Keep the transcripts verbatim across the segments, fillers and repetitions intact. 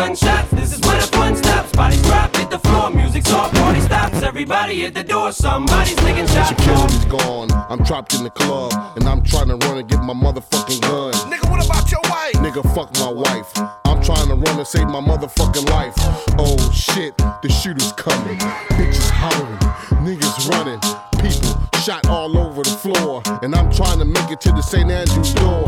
gunshots. This is where the fun stops. Bodies drop, hit the floor, music's off, party stops. Everybody at the door, somebody's taking shots. Security's gone, I'm trapped in the club, and I'm trying to run and get my motherfucking gun. Nigga, what about your wife? Nigga, fuck my wife. I'm trying to run and save my motherfucking life. Oh shit, the shooter's coming. Bitches hollering, niggas running, people shot all over the floor, and I'm trying to make it to the Saint Andrew's door.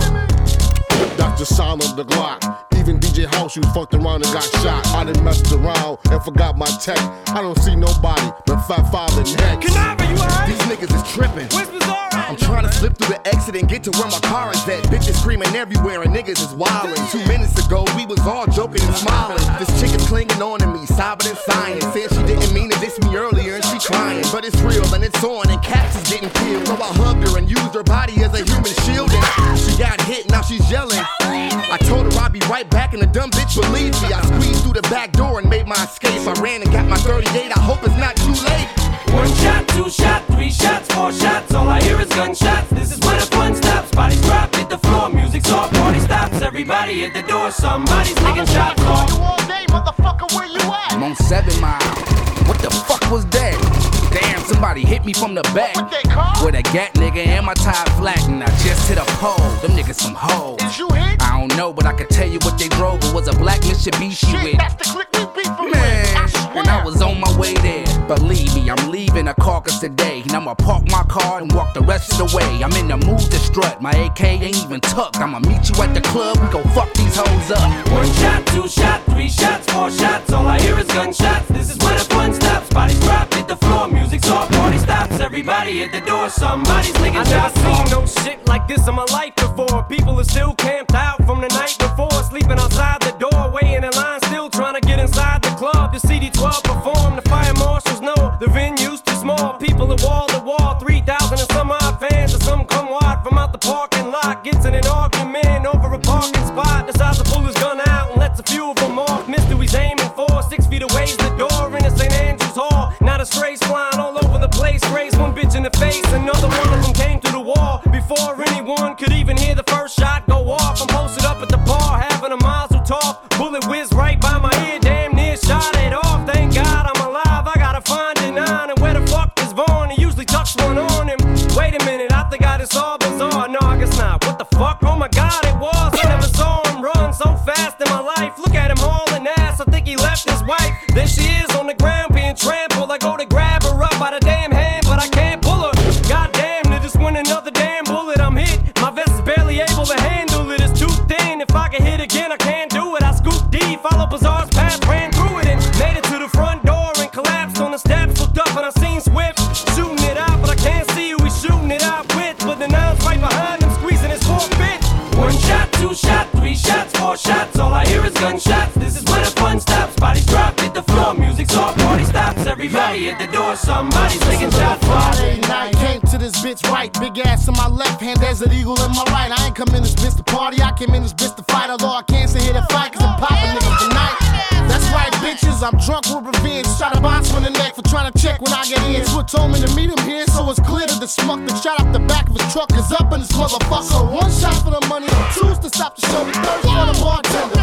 That's the sound of the Glock. Even D J House, you fucked around and got shot. I done messed around and forgot my tech. I don't see nobody but Fat Five and Hex. Canava, you alright? These niggas is tripping. Where's Bizarre? I'm trying to slip through the exit and get to where my car is at. Bitches screaming everywhere and niggas is wildin'. Two minutes ago, we was all joking and smiling. This chick is clinging on to me, sobbing and sighing. Said she didn't mean to diss me earlier and she crying. But it's real and it's on and Caps is getting killed. So I hugged her and used her body as a human shield. And she got hit, now she's yelling. I told her I'd be right back and the dumb bitch believed me. I squeezed through the back door and made my escape. I ran and got my thirty-eight, I hope it's not too late. One shot, two shot, three shots, four shots. All I hear is gunshots. This is where the fun stops. Bodies drop, hit the floor, music's off, party stops. Everybody at the door, somebody's taking shots. I'm you all day, motherfucker, where you at? I'm on seven mile. What the fuck was that? Damn, somebody hit me from the back. What they call? With a gat nigga and my tie flat, and I just hit a pole. Them niggas some hoes. Is you hit? I don't know, but I can tell you what they drove. It was a black Mitsubishi Shit, with. that's the click we beat from Man, I swear. and I was on my way there. Believe me, I'm leaving a carcass today. And I'ma park my car and walk the rest of the way. I'm in the mood to strut, my A K ain't even tucked. I'ma meet you at the club, we gon' fuck these hoes up. One shot, two shot, three shots, four shots. All I hear is gunshots. This is where the fun stops. Bodies drop, hit the floor, music's off, party stops. Everybody at the door, somebody's licking I shots. never seen no shit like this in my life before. People are still camped out from the night before, sleeping outside the doorway in a line, still trying to get inside the club. The C D twelve perform, the fire marshals know the venue's too small. People are wall to wall, three thousand and some odd fans, and some come wide from out the parking lot. Gets in an argument over a parking spot, decides to pull his gun out and lets a few of them off. Missed who he's aiming for, six feet away's the door in the Saint Andrew's Hall. Now the strays flying all over the place, raised one bitch in the face, another one of them came through the wall. Before anyone could even hear the first shot go off, I'm posted up at the bar, having a mazel tov. Bullet whizzed right by my ear, damn near shot it off. Thank God I'm alive, I gotta find it nine. And where the fuck is Vaughn? He usually tucks one on him. Wait a minute, I think I just saw Bizarre. No, I guess not. What the fuck? Oh my God, it was. I never saw him run so fast in my life. Look at him hauling ass, I think he left his wife. There she is on the ground being trampled. I go to grab her up by the damn hand, but I can't pull her. God damn, there just went another damn bullet. I'm hit, my vest is barely able to handle it. It's too thin, if I can hit again I can't do it. I scooped D, follow Bizarre's path, ran through it and made it to the front door and collapsed on the steps. Looked up and I seen Swift shooting it out, but I can't see who he's shooting it out with. But the nine's right behind him, squeezing his fourth bit. One shot, two shot, three shots, four shots. All I hear is gunshots. This is where the fun stops. Bodies drop, hit the floor, music's off, party stops. Everybody at the door, somebody's taking shots. Friday night, came to this bitch right. Big ass in my left hand, there's an eagle in my right. I ain't come in this bitch to party, I came in this bitch to fight. Although I can't sit here to fight, cause I'm popping niggas tonight. That's right, bitches, I'm drunk with revenge. Shot a box on the neck for trying to check when I get in. Switch told me to meet him here, so it's clear that the smuck that shot up the back of his truck is up in this motherfucker. So one shot for the money, two's to stop the show, the third for the bartender.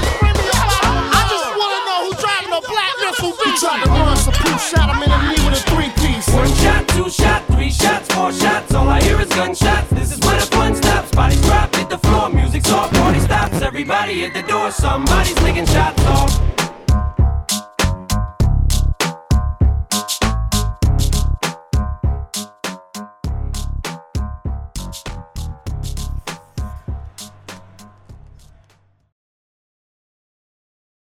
I just wanna know who driving a black missile. He tried to run, so Pooh shot him in the knee with a three-piece. One shot, two shot, three shots, four shots. All I hear is gunshots. This is where the fun stops. Bodies drop, hit the floor, music's off, party stops. Everybody at the door, somebody's taking shots off.